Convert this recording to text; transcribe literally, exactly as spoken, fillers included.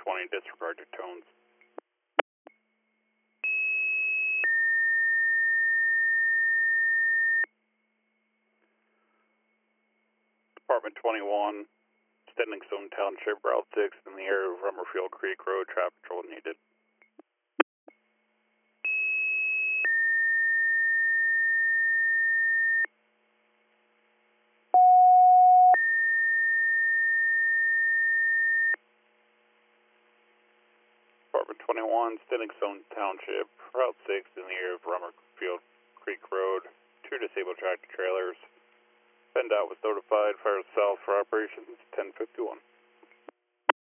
twenty, disregard your tones. Department twenty-one, Standing Stone Township, Route six, in the area of Rummerfield Creek Road, traffic control needed. Department twenty-one, Standing Stone Township, Route six, in the area of Rummerfield Creek Road, two disabled tractor trailers. PennDOT was notified, fire south for operations ten fifty-one.